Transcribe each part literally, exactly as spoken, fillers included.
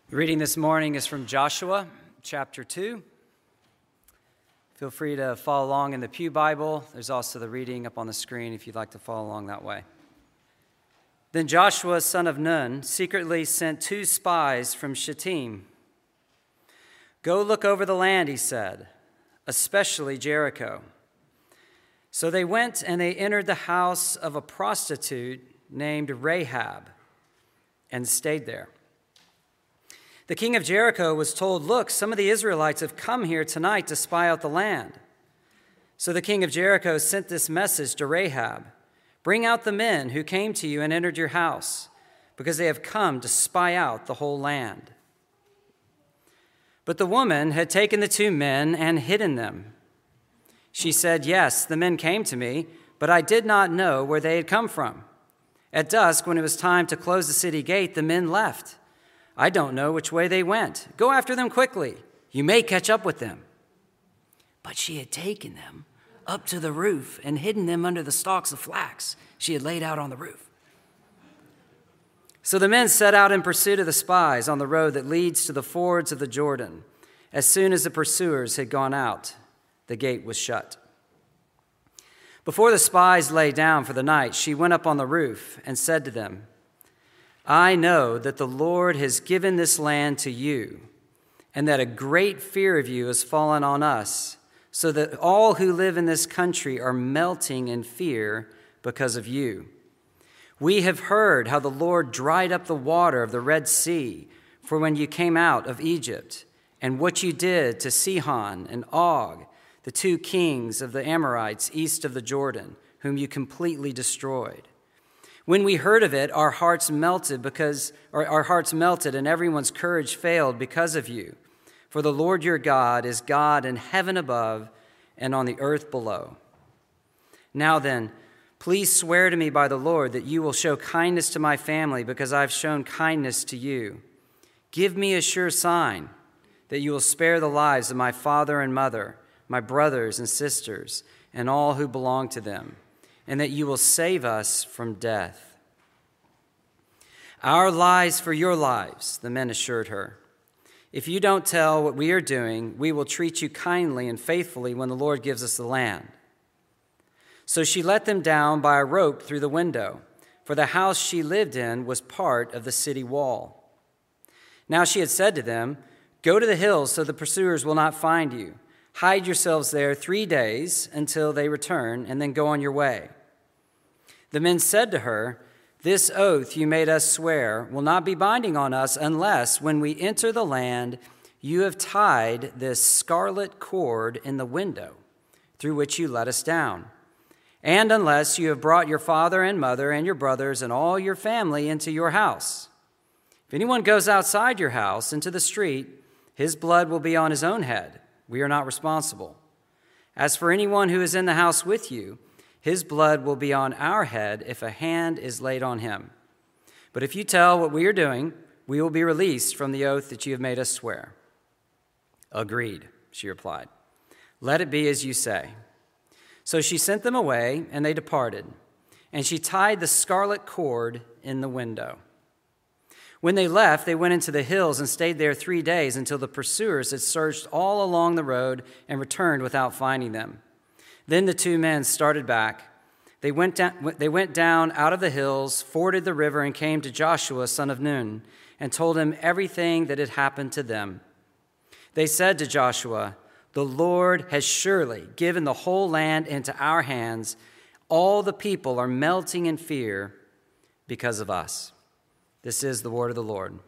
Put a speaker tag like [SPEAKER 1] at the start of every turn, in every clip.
[SPEAKER 1] The reading this morning is from Joshua chapter two. Feel free to follow along in the Pew Bible. There's also the reading up on the screen if you'd like to follow along that way. Then Joshua, son of Nun, secretly sent two spies from Shittim. "Go look over the land," he said, "especially Jericho." So they went and they entered the house of a prostitute named Rahab and stayed there. The king of Jericho was told, "Look, some of the Israelites have come here tonight to spy out the land." So the king of Jericho sent this message to Rahab: "Bring out the men who came to you and entered your house, because they have come to spy out the whole land." But the woman had taken the two men and hidden them. She said, "Yes, the men came to me, but I did not know where they had come from. At dusk, when it was time to close the city gate, the men left. I don't know which way they went. Go after them quickly. You may catch up with them." But she had taken them up to the roof and hidden them under the stalks of flax she had laid out on the roof. So the men set out in pursuit of the spies on the road that leads to the fords of the Jordan. As soon as the pursuers had gone out, the gate was shut. Before the spies lay down for the night, she went up on the roof and said to them, "I know that the Lord has given this land to you, and that a great fear of you has fallen on us, so that all who live in this country are melting in fear because of you. We have heard how the Lord dried up the water of the Red Sea for when you came out of Egypt, and what you did to Sihon and Og, the two kings of the Amorites east of the Jordan, whom you completely destroyed. When we heard of it, our hearts melted because or our hearts melted and everyone's courage failed because of you. For the Lord your God is God in heaven above and on the earth below. Now then, please swear to me by the Lord that you will show kindness to my family because I've shown kindness to you. Give me a sure sign that you will spare the lives of my father and mother, my brothers and sisters, and all who belong to them, and that you will save us from death." "Our lives for your lives," the men assured her. "If you don't tell what we are doing, we will treat you kindly and faithfully when the Lord gives us the land." So she let them down by a rope through the window, for the house she lived in was part of the city wall. Now she had said to them, "Go to the hills so the pursuers will not find you. Hide yourselves there three days until they return, and then go on your way." The men said to her, "This oath you made us swear will not be binding on us unless, when we enter the land, you have tied this scarlet cord in the window through which you let us down, and unless you have brought your father and mother and your brothers and all your family into your house. If anyone goes outside your house into the street, his blood will be on his own head. We are not responsible. As for anyone who is in the house with you, his blood will be on our head if a hand is laid on him. But if you tell what we are doing, we will be released from the oath that you have made us swear." "Agreed," she replied. "Let it be as you say." So she sent them away, and they departed, and she tied the scarlet cord in the window. When they left, they went into the hills and stayed there three days until the pursuers had searched all along the road and returned without finding them. Then the two men started back. They went down, they went down out of the hills, forded the river, and came to Joshua, son of Nun, and told him everything that had happened to them. They said to Joshua, "The Lord has surely given the whole land into our hands. All the people are melting in fear because of us." This is the word of the Lord.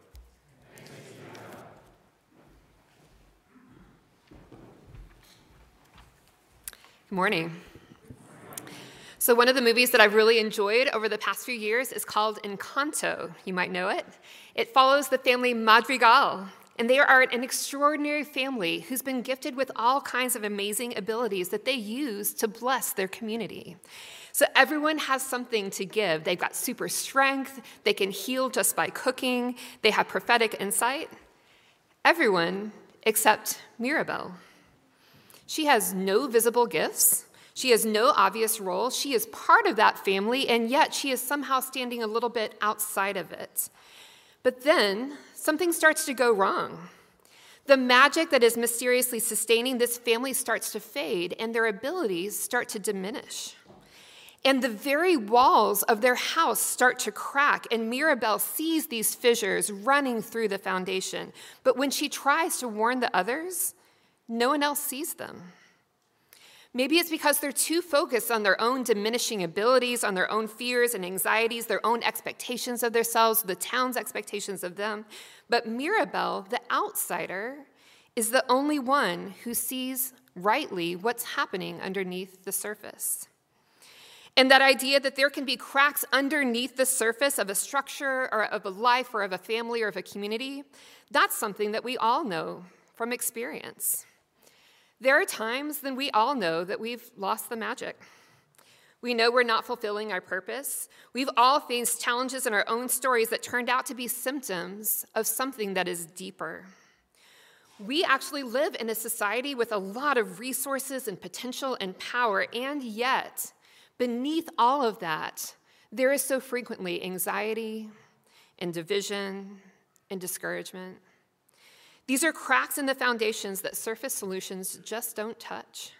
[SPEAKER 2] Good morning. So one of the movies that I've really enjoyed over the past few years is called Encanto. You might know it. It follows the family Madrigal, and they are an extraordinary family who's been gifted with all kinds of amazing abilities that they use to bless their community. So everyone has something to give. They've got super strength. They can heal just by cooking. They have prophetic insight. Everyone except Mirabel. She has no visible gifts. She has no obvious role. She is part of that family, and yet she is somehow standing a little bit outside of it. But then something starts to go wrong. The magic that is mysteriously sustaining this family starts to fade, and their abilities start to diminish. And the very walls of their house start to crack, and Mirabel sees these fissures running through the foundation. But when she tries to warn the others, no one else sees them. Maybe it's because they're too focused on their own diminishing abilities, on their own fears and anxieties, their own expectations of themselves, the town's expectations of them. But Mirabel, the outsider, is the only one who sees rightly what's happening underneath the surface. And that idea that there can be cracks underneath the surface of a structure or of a life or of a family or of a community, that's something that we all know from experience. There are times when we all know that we've lost the magic. We know we're not fulfilling our purpose. We've all faced challenges in our own stories that turned out to be symptoms of something that is deeper. We actually live in a society with a lot of resources and potential and power, and yet, beneath all of that, there is so frequently anxiety and division and discouragement. These are cracks in the foundations that surface solutions just don't touch.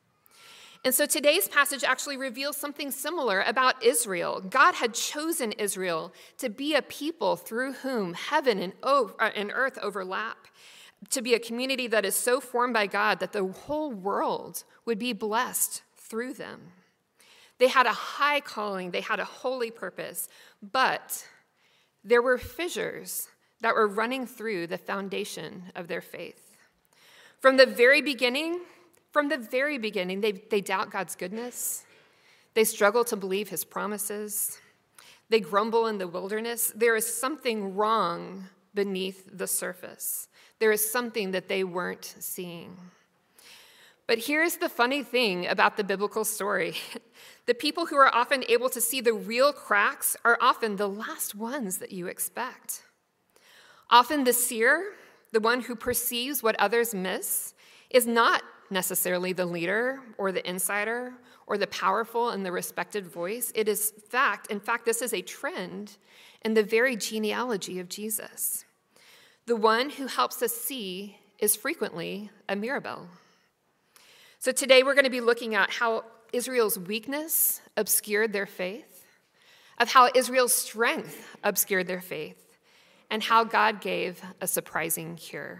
[SPEAKER 2] And so today's passage actually reveals something similar about Israel. God had chosen Israel to be a people through whom heaven and earth overlap, to be a community that is so formed by God that the whole world would be blessed through them. They had a high calling, they had a holy purpose, but there were fissures that were running through the foundation of their faith. From the very beginning, from the very beginning, they, they doubt God's goodness. They struggle to believe his promises. They grumble in the wilderness. There is something wrong beneath the surface. There is something that they weren't seeing. But here's the funny thing about the biblical story. The people who are often able to see the real cracks are often the last ones that you expect. Often the seer, the one who perceives what others miss, is not necessarily the leader or the insider or the powerful and the respected voice. It is fact, in fact, this is a trend in the very genealogy of Jesus. The one who helps us see is frequently a Mirabel. So today we're going to be looking at how Israel's weakness obscured their faith, of how Israel's strength obscured their faith, and how God gave a surprising cure.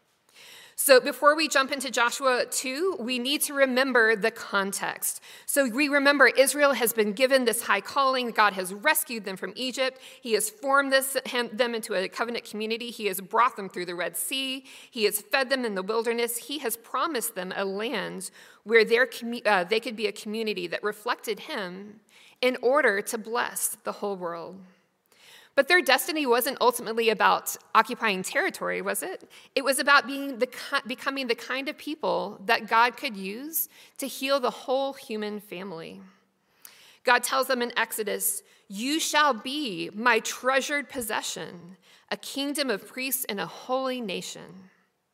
[SPEAKER 2] So before we jump into Joshua two, we need to remember the context. So we remember Israel has been given this high calling. God has rescued them from Egypt. He has formed this, them into a covenant community. He has brought them through the Red Sea. He has fed them in the wilderness. He has promised them a land where uh, they could be a community that reflected him in order to bless the whole world. But their destiny wasn't ultimately about occupying territory, was it? It was about being the, becoming the kind of people that God could use to heal the whole human family. God tells them in Exodus, "You shall be my treasured possession, a kingdom of priests and a holy nation."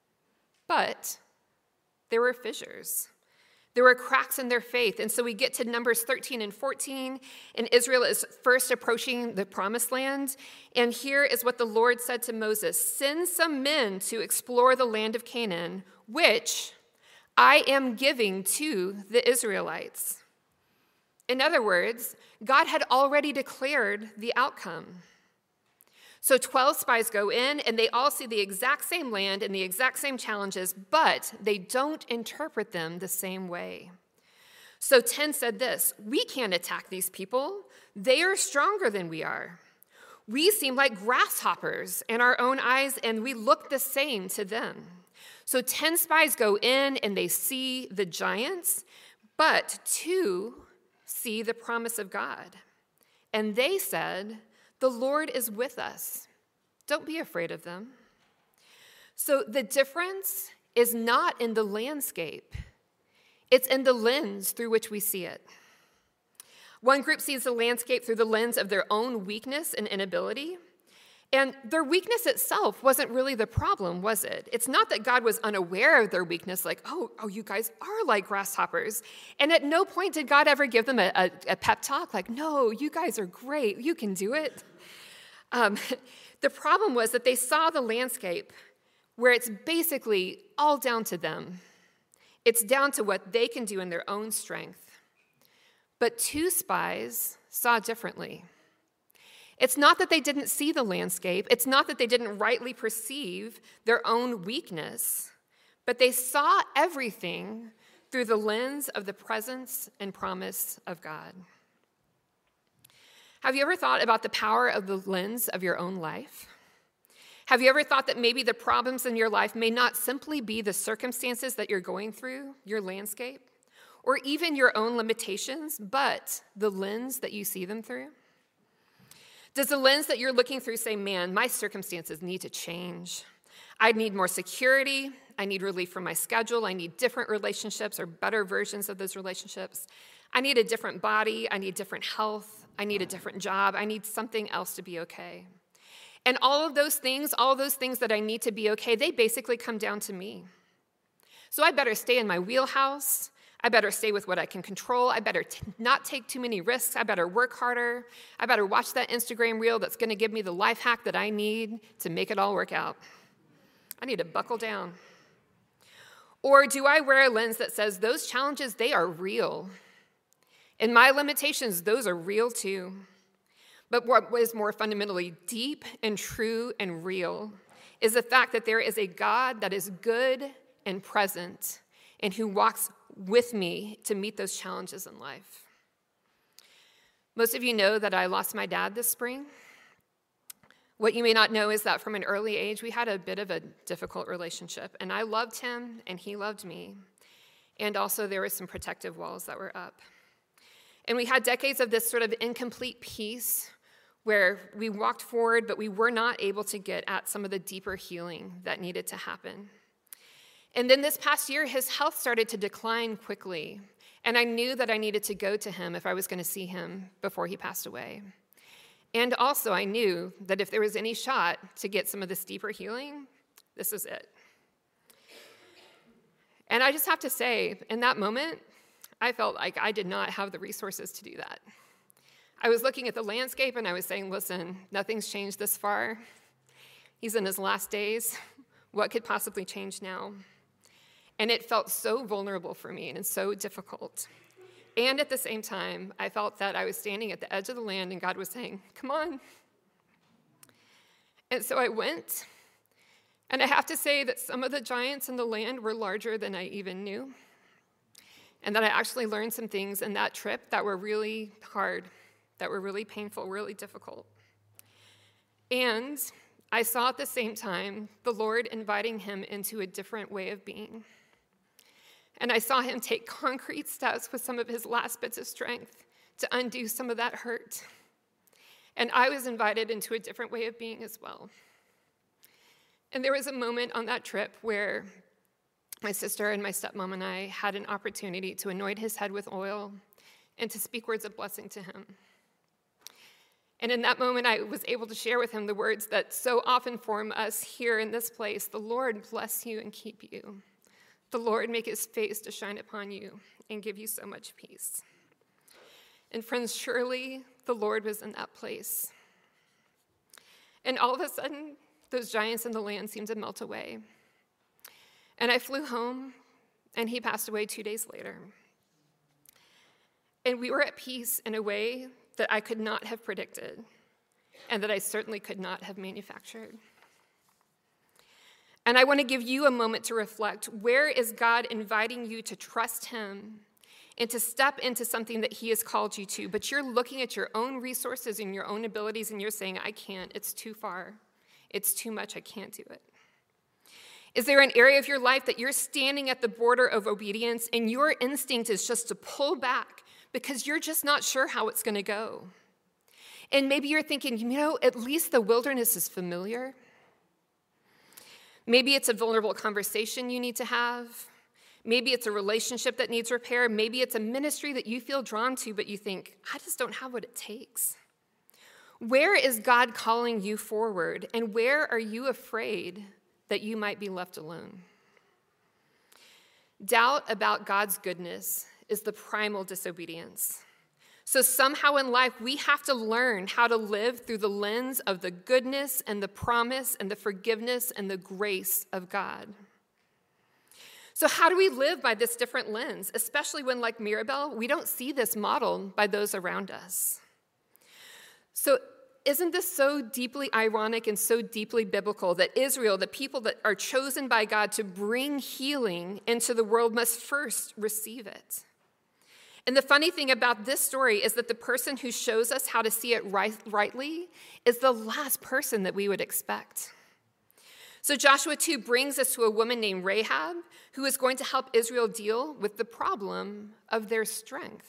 [SPEAKER 2] But there were fissures. There were cracks in their faith. And so we get to Numbers thirteen and fourteen, and Israel is first approaching the promised land. And here is what the Lord said to Moses: "Send some men to explore the land of Canaan, which I am giving to the Israelites." In other words, God had already declared the outcome. So twelve spies go in, and they all see the exact same land and the exact same challenges, but they don't interpret them the same way. So ten said this: "We can't attack these people. They are stronger than we are. We seem like grasshoppers in our own eyes, and we look the same to them." So ten spies go in, and they see the giants, but two see the promise of God. And they said, "The Lord is with us. Don't be afraid of them." So the difference is not in the landscape. It's in the lens through which we see it. One group sees the landscape through the lens of their own weakness and inability. And their weakness itself wasn't really the problem, was it? It's not that God was unaware of their weakness, like, oh, oh, you guys are like grasshoppers. And at no point did God ever give them a, a, a pep talk, like, no, you guys are great, you can do it. Um, The problem was that they saw the landscape where it's basically all down to them. It's down to what they can do in their own strength. But two spies saw differently. It's not that they didn't see the landscape. It's not that they didn't rightly perceive their own weakness, but they saw everything through the lens of the presence and promise of God. Have you ever thought about the power of the lens of your own life? Have you ever thought that maybe the problems in your life may not simply be the circumstances that you're going through, your landscape, or even your own limitations, but the lens that you see them through? Does the lens that you're looking through say, man, my circumstances need to change? I need more security. I need relief from my schedule. I need different relationships or better versions of those relationships. I need a different body. I need different health. I need a different job. I need something else to be okay. And all of those things, all of those things that I need to be okay, they basically come down to me. So I better stay in my wheelhouse. I better stay with what I can control. I better t- not take too many risks. I better work harder. I better watch that Instagram reel that's going to give me the life hack that I need to make it all work out. I need to buckle down. Or do I wear a lens that says those challenges, they are real? And my limitations, those are real too. But what is more fundamentally deep and true and real is the fact that there is a God that is good and present and who walks with me to meet those challenges in life. Most of you know that I lost my dad this spring. What you may not know is that from an early age, we had a bit of a difficult relationship, and I loved him, and he loved me. And also there were some protective walls that were up. And we had decades of this sort of incomplete peace where we walked forward, but we were not able to get at some of the deeper healing that needed to happen. And then this past year, his health started to decline quickly, and I knew that I needed to go to him if I was going to see him before he passed away. And also, I knew that if there was any shot to get some of this deeper healing, this was it. And I just have to say, in that moment, I felt like I did not have the resources to do that. I was looking at the landscape and I was saying, listen, nothing's changed this far. He's in his last days. What could possibly change now? And it felt so vulnerable for me and so difficult. And at the same time, I felt that I was standing at the edge of the land and God was saying, come on. And so I went. And I have to say that some of the giants in the land were larger than I even knew. And that I actually learned some things in that trip that were really hard, that were really painful, really difficult. And I saw at the same time the Lord inviting him into a different way of being. And I saw him take concrete steps with some of his last bits of strength to undo some of that hurt. And I was invited into a different way of being as well. And there was a moment on that trip where my sister and my stepmom and I had an opportunity to anoint his head with oil and to speak words of blessing to him. And in that moment, I was able to share with him the words that so often form us here in this place. The Lord bless you and keep you. The Lord make his face to shine upon you and give you so much peace. And friends, surely the Lord was in that place. And all of a sudden, those giants in the land seemed to melt away. And I flew home, and he passed away two days later. And we were at peace in a way that I could not have predicted, and that I certainly could not have manufactured. And I want to give you a moment to reflect. Where is God inviting you to trust him and to step into something that he has called you to, but you're looking at your own resources and your own abilities, and you're saying, I can't, it's too far, it's too much, I can't do it. Is there an area of your life that you're standing at the border of obedience and your instinct is just to pull back because you're just not sure how it's going to go? And maybe you're thinking, you know, at least the wilderness is familiar. Maybe it's a vulnerable conversation you need to have. Maybe it's a relationship that needs repair. Maybe it's a ministry that you feel drawn to, but you think, I just don't have what it takes. Where is God calling you forward, and where are you afraid that you might be left alone? Doubt about God's goodness is the primal disobedience. So somehow in life, we have to learn how to live through the lens of the goodness and the promise and the forgiveness and the grace of God. So how do we live by this different lens, especially when, like Mirabel, we don't see this modeled by those around us? So isn't this so deeply ironic and so deeply biblical that Israel, the people that are chosen by God to bring healing into the world, must first receive it? And the funny thing about this story is that the person who shows us how to see it right, rightly is the last person that we would expect. So Joshua two brings us to a woman named Rahab, who is going to help Israel deal with the problem of their strength.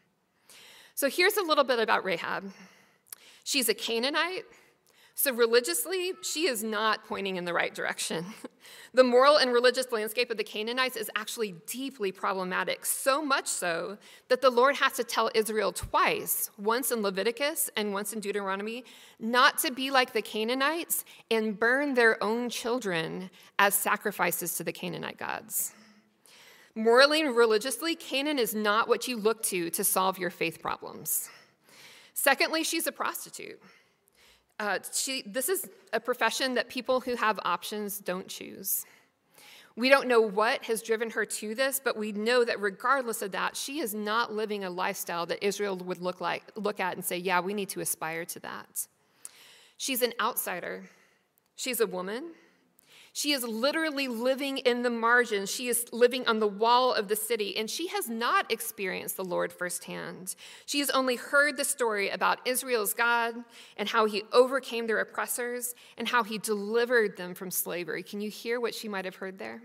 [SPEAKER 2] So here's a little bit about Rahab. She's a Canaanite, so religiously, she is not pointing in the right direction. The moral and religious landscape of the Canaanites is actually deeply problematic, so much so that the Lord has to tell Israel twice, once in Leviticus and once in Deuteronomy, not to be like the Canaanites and burn their own children as sacrifices to the Canaanite gods. Morally and religiously, Canaan is not what you look to to solve your faith problems. Secondly, she's a prostitute. Uh, she, this is a profession that people who have options don't choose. We don't know what has driven her to this, but we know that regardless of that, she is not living a lifestyle that Israel would look like, look at and say, yeah, we need to aspire to that. She's an outsider. She's a woman. She is literally living in the margins. She is living on the wall of the city, and she has not experienced the Lord firsthand. She has only heard the story about Israel's God and how he overcame their oppressors and how he delivered them from slavery. Can you hear what she might have heard there?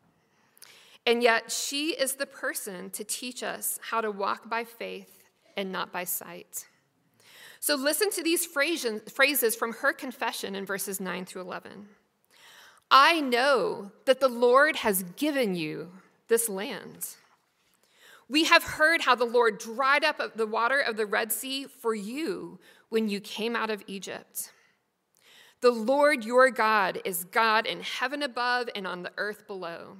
[SPEAKER 2] And yet, she is the person to teach us how to walk by faith and not by sight. So listen to these phrases from her confession in verses nine through eleven. I know that the Lord has given you this land. We have heard how the Lord dried up the water of the Red Sea for you when you came out of Egypt. The Lord your God is God in heaven above and on the earth below.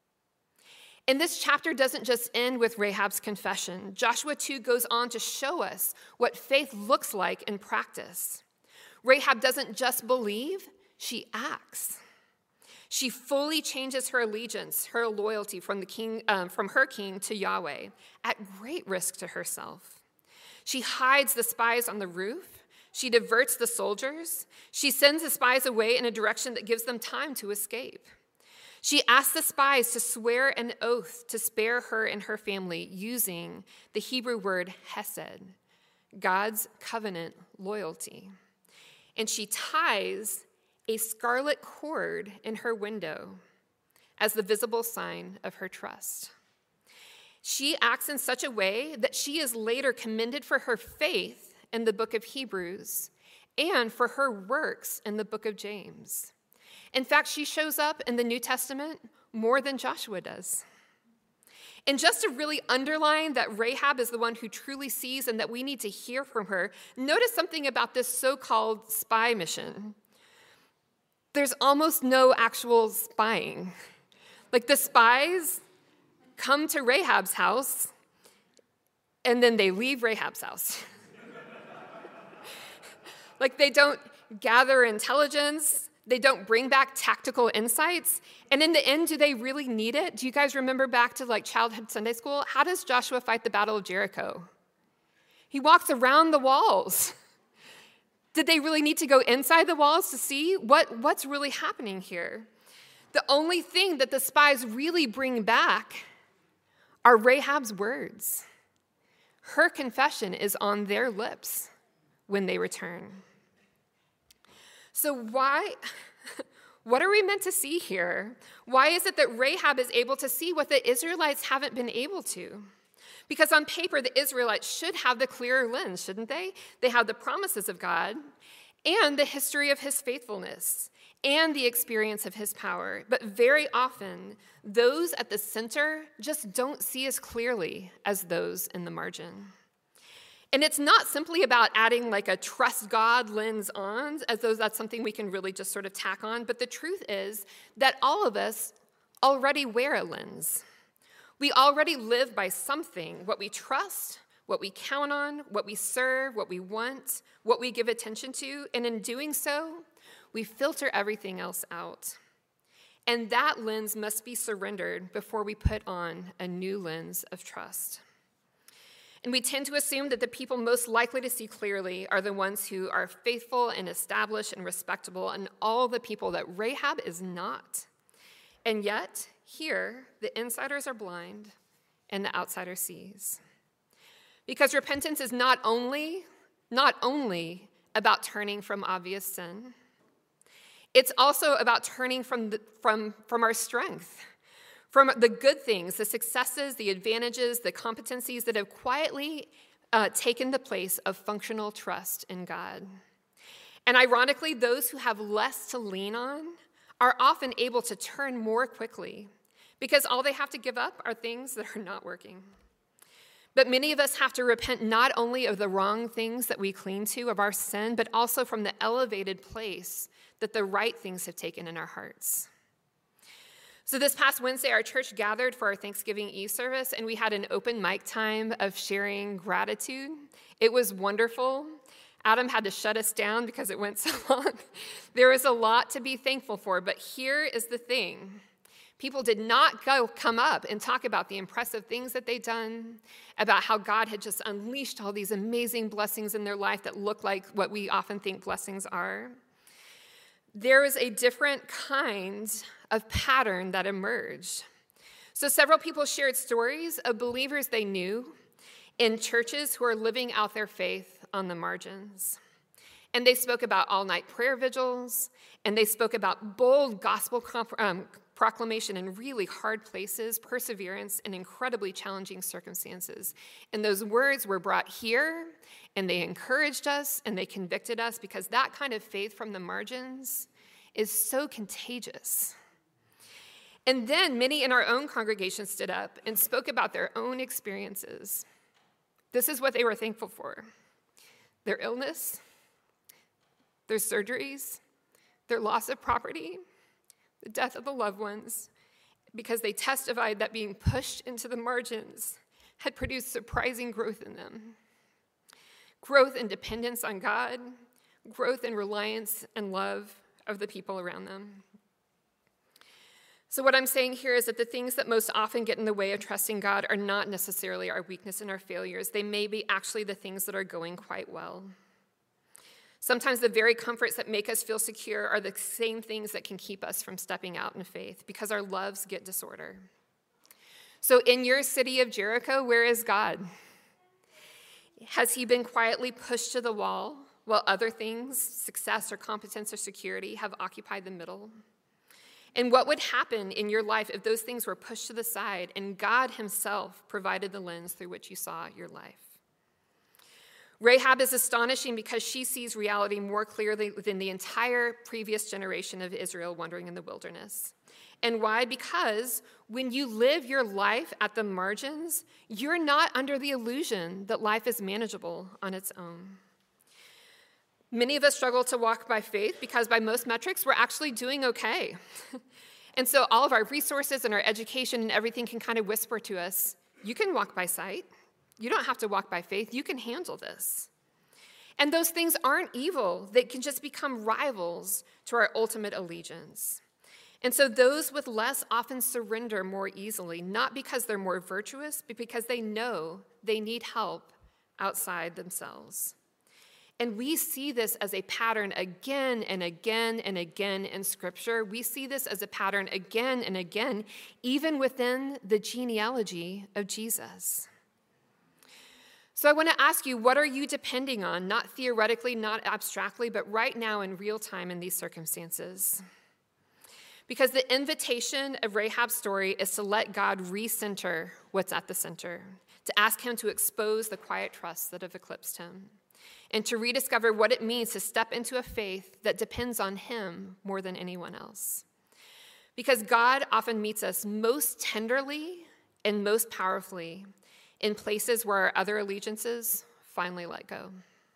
[SPEAKER 2] And this chapter doesn't just end with Rahab's confession. Joshua two goes on to show us what faith looks like in practice. Rahab doesn't just believe, she acts. She fully changes her allegiance, her loyalty from the king, um, from her king to Yahweh, at great risk to herself. She hides the spies on the roof. She diverts the soldiers. She sends the spies away in a direction that gives them time to escape. She asks the spies to swear an oath to spare her and her family using the Hebrew word hesed, God's covenant loyalty. And she ties a scarlet cord in her window as the visible sign of her trust. She acts in such a way that she is later commended for her faith in the book of Hebrews and for her works in the book of James. In fact, she shows up in the New Testament more than Joshua does. And just to really underline that Rahab is the one who truly sees and that we need to hear from her, notice something about this so-called spy mission. There's almost no actual spying. Like the spies come to Rahab's house and then they leave Rahab's house. Like they don't gather intelligence. They don't bring back tactical insights. And in the end, do they really need it? Do you guys remember back to like childhood Sunday school? How does Joshua fight the Battle of Jericho? He walks around the walls. Did they really need to go inside the walls to see what, what's really happening here? The only thing that the spies really bring back are Rahab's words. Her confession is on their lips when they return. So why, what are we meant to see here? Why is it that Rahab is able to see what the Israelites haven't been able to? Because on paper, the Israelites should have the clearer lens, shouldn't they? They have the promises of God and the history of his faithfulness and the experience of his power. But very often, those at the center just don't see as clearly as those in the margin. And it's not simply about adding like a trust God lens on, as though that's something we can really just sort of tack on. But the truth is that all of us already wear a lens. We already live by something, what we trust, what we count on, what we serve, what we want, what we give attention to, and in doing so, we filter everything else out. And that lens must be surrendered before we put on a new lens of trust. And we tend to assume that the people most likely to see clearly are the ones who are faithful and established and respectable, and all the people that Rahab is not. And yet, here, the insiders are blind and the outsider sees. Because repentance is not only, not only about turning from obvious sin, it's also about turning from, the, from, from our strength, from the good things, the successes, the advantages, the competencies that have quietly uh, taken the place of functional trust in God. And ironically, those who have less to lean on are often able to turn more quickly because all they have to give up are things that are not working. But many of us have to repent not only of the wrong things that we cling to, of our sin, but also from the elevated place that the right things have taken in our hearts. So this past Wednesday, our church gathered for our Thanksgiving Eve service, and we had an open mic time of sharing gratitude. It was wonderful. Adam had to shut us down because it went so long. There was a lot to be thankful for, but here is the thing. People did not go come up and talk about the impressive things that they'd done, about how God had just unleashed all these amazing blessings in their life that look like what we often think blessings are. There is a different kind of pattern that emerged. So several people shared stories of believers they knew in churches who are living out their faith on the margins. And they spoke about all-night prayer vigils, and they spoke about bold gospel comp- um, proclamation in really hard places, perseverance in incredibly challenging circumstances. And those words were brought here, and they encouraged us, and they convicted us, because that kind of faith from the margins is so contagious. And then many in our own congregation stood up and spoke about their own experiences. This is what they were thankful for: their illness, their surgeries, their loss of property, the death of the loved ones, because they testified that being pushed into the margins had produced surprising growth in them. Growth in dependence on God, growth in reliance and love of the people around them. So what I'm saying here is that the things that most often get in the way of trusting God are not necessarily our weakness and our failures. They may be actually the things that are going quite well. Sometimes the very comforts that make us feel secure are the same things that can keep us from stepping out in faith, because our loves get disorder. So in your city of Jericho, where is God? Has he been quietly pushed to the wall while other things, success or competence or security, have occupied the middle? And what would happen in your life if those things were pushed to the side and God himself provided the lens through which you saw your life? Rahab is astonishing because she sees reality more clearly than the entire previous generation of Israel wandering in the wilderness. And why? Because when you live your life at the margins, you're not under the illusion that life is manageable on its own. Many of us struggle to walk by faith because by most metrics, we're actually doing okay. And so all of our resources and our education and everything can kind of whisper to us, you can walk by sight. You don't have to walk by faith. You can handle this. And those things aren't evil. They can just become rivals to our ultimate allegiance. And so those with less often surrender more easily, not because they're more virtuous, but because they know they need help outside themselves. And we see this as a pattern again and again and again in Scripture. We see this as a pattern again and again, even within the genealogy of Jesus. So I want to ask you, what are you depending on? Not theoretically, not abstractly, but right now in real time in these circumstances. Because the invitation of Rahab's story is to let God recenter what's at the center, to ask him to expose the quiet trusts that have eclipsed him, and to rediscover what it means to step into a faith that depends on him more than anyone else. Because God often meets us most tenderly and most powerfully in places where our other allegiances finally let go.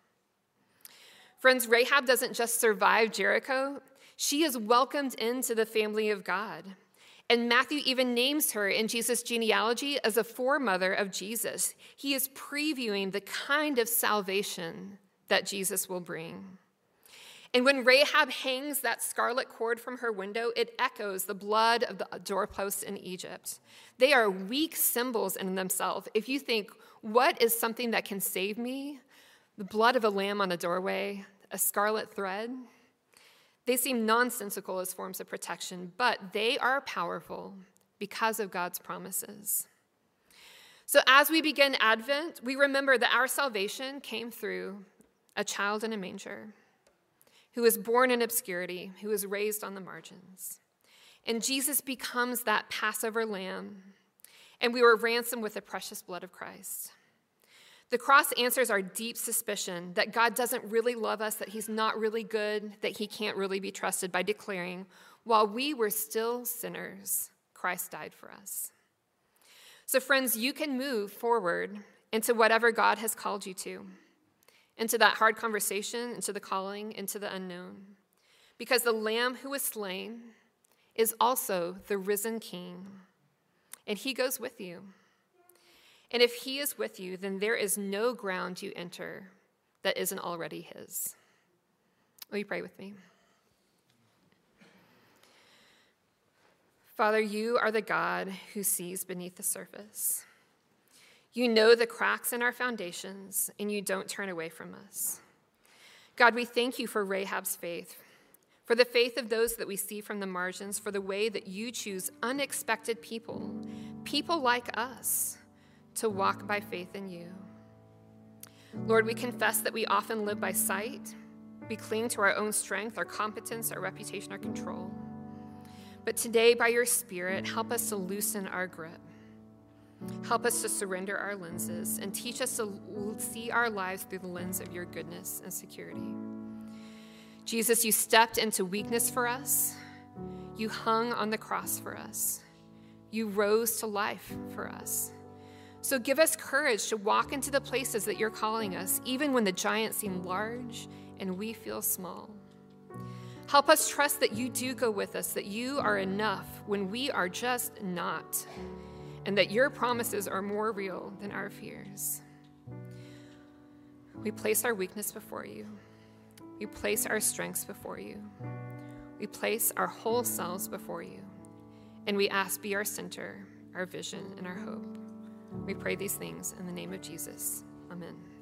[SPEAKER 2] Friends, Rahab doesn't just survive Jericho, she is welcomed into the family of God. And Matthew even names her in Jesus' genealogy as a foremother of Jesus. He is previewing the kind of salvation that Jesus will bring. And when Rahab hangs that scarlet cord from her window, it echoes the blood of the doorposts in Egypt. They are weak symbols in themselves. If you think, what is something that can save me? The blood of a lamb on a doorway, a scarlet thread. They seem nonsensical as forms of protection, but they are powerful because of God's promises. So as we begin Advent, we remember that our salvation came through a child in a manger, who was born in obscurity, who was raised on the margins. And Jesus becomes that Passover lamb, and we were ransomed with the precious blood of Christ. The cross answers our deep suspicion that God doesn't really love us, that he's not really good, that he can't really be trusted, by declaring, while we were still sinners, Christ died for us. So friends, you can move forward into whatever God has called you to, into that hard conversation, into the calling, into the unknown. Because the Lamb who was slain is also the risen King, and he goes with you. And if he is with you, then there is no ground you enter that isn't already his. Will you pray with me? Father, you are the God who sees beneath the surface. You know the cracks in our foundations, and you don't turn away from us. God, we thank you for Rahab's faith, for the faith of those that we see from the margins, for the way that you choose unexpected people, people like us, to walk by faith in you. Lord, we confess that we often live by sight. We cling to our own strength, our competence, our reputation, our control. But today, by your Spirit, help us to loosen our grip. Help us to surrender our lenses and teach us to see our lives through the lens of your goodness and security. Jesus, you stepped into weakness for us. You hung on the cross for us. You rose to life for us. So give us courage to walk into the places that you're calling us, even when the giants seem large and we feel small. Help us trust that you do go with us, that you are enough when we are just not, and that your promises are more real than our fears. We place our weakness before you. We place our strengths before you. We place our whole selves before you. And we ask, be our center, our vision, and our hope. We pray these things in the name of Jesus. Amen.